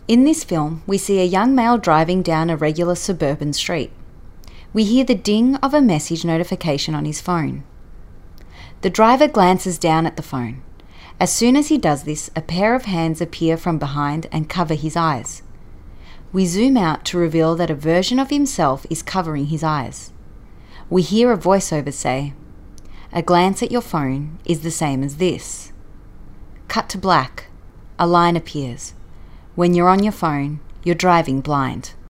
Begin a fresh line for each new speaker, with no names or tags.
In this film, we see a young male driving down a regular suburban street. We hear the ding of a message notification on his phone. The driver glances down at the phone. As soon as he does this, a pair of hands appear from behind and cover his eyes. We zoom out to reveal that a version of himself is covering his eyes. We hear a voiceover say, "A glance at your phone is the same as this." Cut to black. A line appears. "When you're on your phone, you're driving blind."